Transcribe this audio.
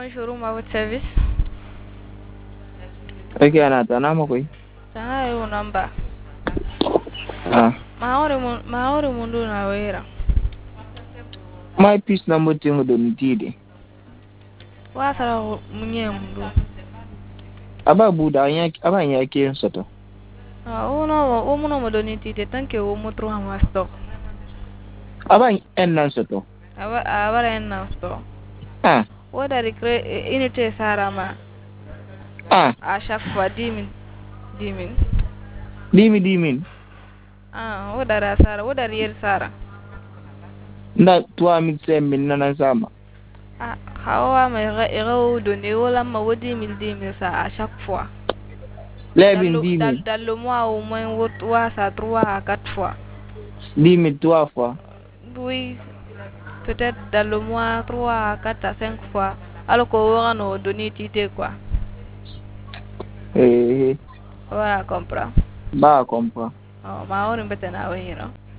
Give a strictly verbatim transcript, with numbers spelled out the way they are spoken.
Bonjour, ma votre service. Ok, anata na makoy. Sana yo namba. Ah, Maori mun maori mundu na wera. my piece number tingo do nitide. Wa sara munye mundu. Aba buda anya aba anya ke soto. Ah, uno o muno modoniti te tanke o mutro hamasto. Aba en nan soto. Aba aba en nasto. Ah, Oda recre inite sara ma. ah, À chaque fois dix mille. dix mille. dimi dimin. Ah, oda ra sara, oda riel sara. Na trois mille cinq mille nana sama. Ah, hawa ma ira ira o donner wala ma o dix mille dix mille ça à chaque fois. Dans Lebin le, dans, dimi. dans le mois au moins trois à trois à quatre fois. Dimi trois fois. Oui, peut-être dans le mois trois à quatre à cinq fois. Alors qu'on aura nos données titées quoi. Eh, Voilà, comprends. ba comprend. Oh, ma on est maintenant, oui, non.